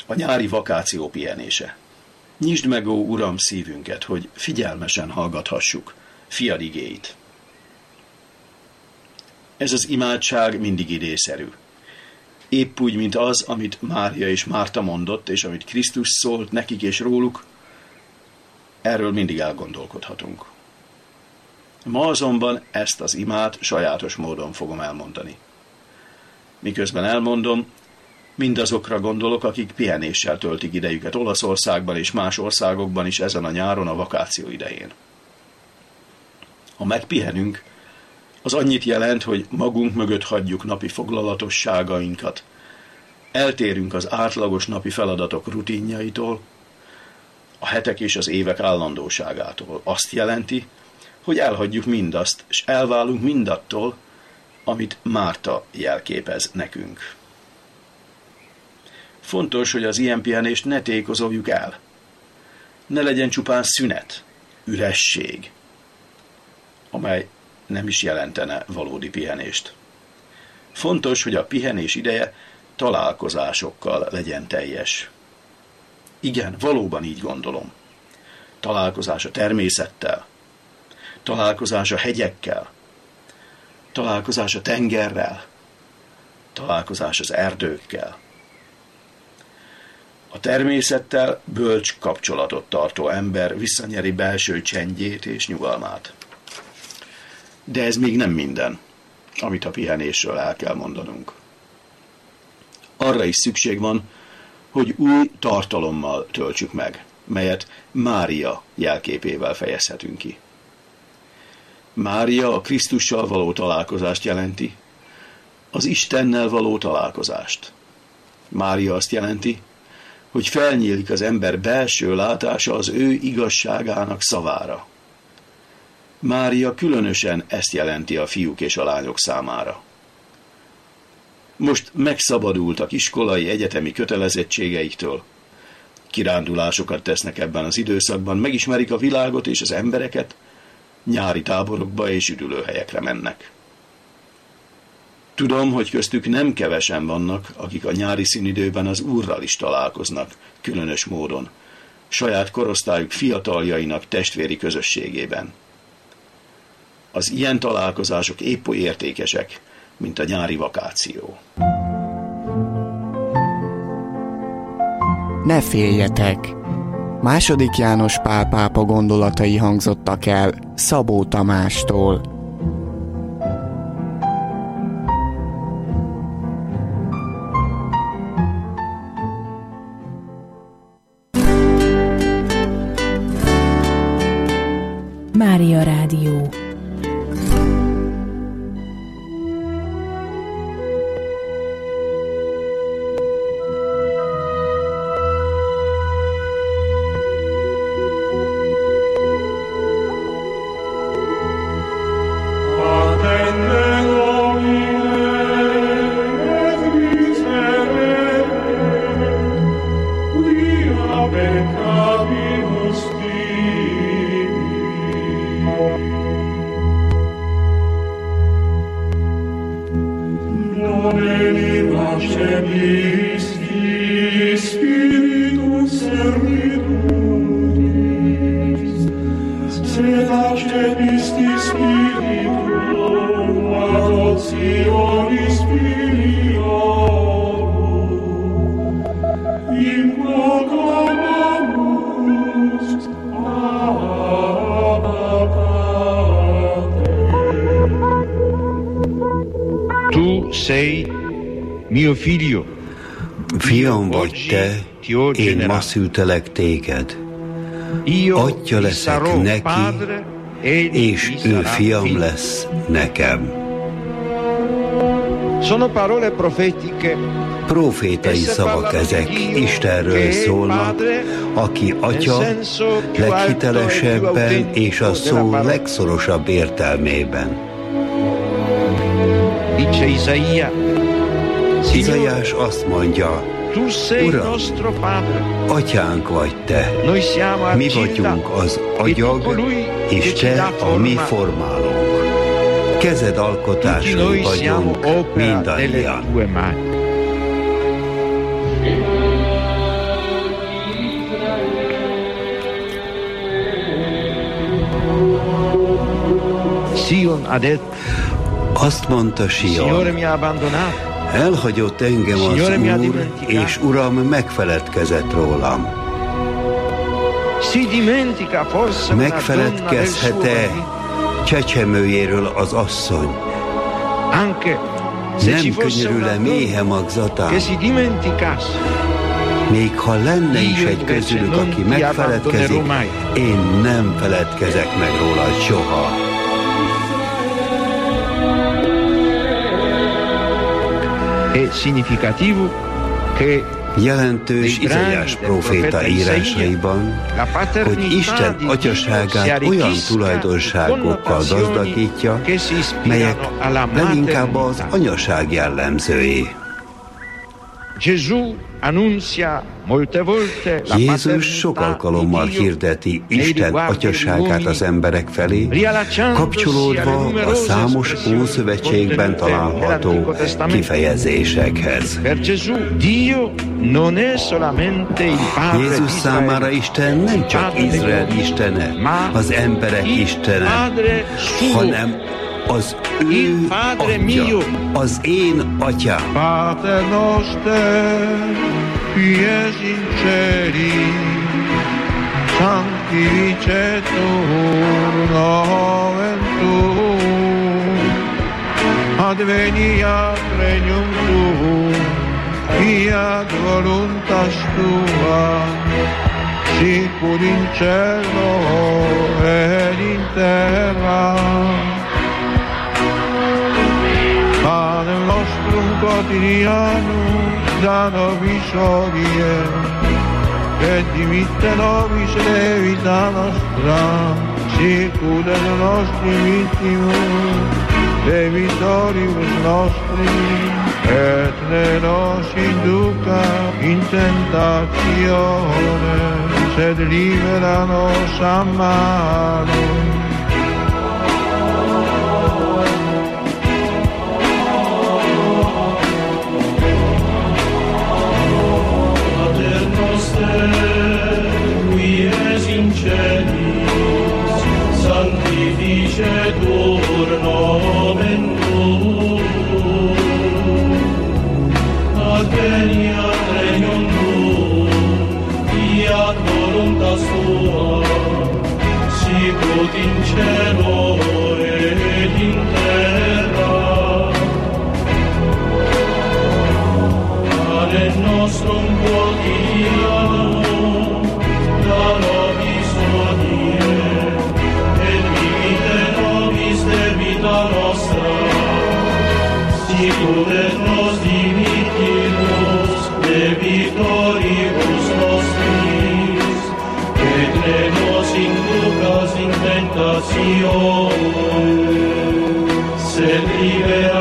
A nyári vakáció pihenése. Nyisd meg, ó Uram, szívünket, hogy figyelmesen hallgathassuk fiad igéit. Ez az imádság mindig idészerű. Épp úgy, mint az, amit Mária és Márta mondott, és amit Krisztus szólt nekik és róluk, erről mindig elgondolkodhatunk. Ma azonban ezt az imát sajátos módon fogom elmondani. Miközben elmondom, mindazokra gondolok, akik pihenéssel töltik idejüket Olaszországban és más országokban is ezen a nyáron a vakáció idején. Ha megpihenünk, az annyit jelent, hogy magunk mögött hagyjuk napi foglalatosságainkat, eltérünk az átlagos napi feladatok rutinjaitól, a hetek és az évek állandóságától. Azt jelenti, hogy elhagyjuk mindazt, és elválunk mindattól, amit Márta jelképez nekünk. Fontos, hogy az ilyen pihenést ne tékozoljuk el. Ne legyen csupán szünet, üresség, amely nem is jelentene valódi pihenést. Fontos, hogy a pihenés ideje találkozásokkal legyen teljes. Igen, valóban így gondolom. Találkozás a természettel, találkozás a hegyekkel, találkozás a tengerrel, találkozás az erdőkkel. A természettel bölcs kapcsolatot tartó ember visszanyeri belső csendjét és nyugalmát. De ez még nem minden, amit a pihenésről el kell mondanunk. Arra is szükség van, hogy új tartalommal töltsük meg, melyet Mária jelképével fejezhetünk ki. Mária a Krisztussal való találkozást jelenti, az Istennel való találkozást. Mária azt jelenti, hogy felnyílik az ember belső látása az ő igazságának szavára. Mária különösen ezt jelenti a fiúk és a lányok számára. Most megszabadultak iskolai, egyetemi kötelezettségeiktől. Kirándulásokat tesznek ebben az időszakban, megismerik a világot és az embereket, nyári táborokba és üdülőhelyekre mennek. Tudom, hogy köztük nem kevesen vannak, akik a nyári szünidőben az Úrral is találkoznak, különös módon, saját korosztályuk fiataljainak testvéri közösségében. Az ilyen találkozások épp oly értékesek, mint a nyári vakáció. Ne féljetek! II. János Pál pápa gondolatai hangzottak el Szabó Tamástól. Mária Rádió. Fiam vagy te, én ma szültelek téged. Atya leszek neki, és ő fiam lesz nekem. Profétai szavak ezek, Istenről szólnak, aki atya leghitelesebben és a szó legszorosabb értelmében. Izaiás azt mondja, Uram, atyánk vagy te, mi vagyunk az agyag, és te a mi formálónk. Kezed alkotásai vagyunk mindannyian. Azt mondta Sion, elhagyott engem az Úr, és Uram megfeledkezett rólam. Megfeledkezhet-e csecsemőjéről az asszony? Nem könyörül-e méhe magzatán? Még ha lenne is egy közülük, aki megfeledkezik, én nem feledkezek meg róla soha. Jelentős Izaiás próféta írásaiban, hogy Isten atyaságát olyan tulajdonságokkal gazdagítja, melyek leginkább az anyaság jellemzői. Jézus sok alkalommal hirdeti Isten atyaságát az emberek felé, kapcsolódva a számos Ószövetségben található kifejezésekhez. Jézus számára Isten nem csak Izrael istene, az emberek istene, hanem az ő atya, az én atyám. Pater noster, qui es in celi, sanctificetur nomen tuum, adveniat regnum tuum, fiat voluntas tua, sicut in cielo et in terra. Panem nostrum quotidianum da nobis hodie, et dimitte nobis debita nostra, sicut et nostri vittimus debitoribus nostri, et ne nos induca in tentatione, sed libera nos a malo. Qui es in celis, sanctificetur nomen tuum, adveniat regnum tuum, fiat voluntas tua, sicut in cielo et in terra. Panem nostrum quotidianum da nobis hodie, et dimitte nobis debita nostra, sicut et nos dimittimus debitoribus nostris, et ne nos inducas in tentatione, sed libera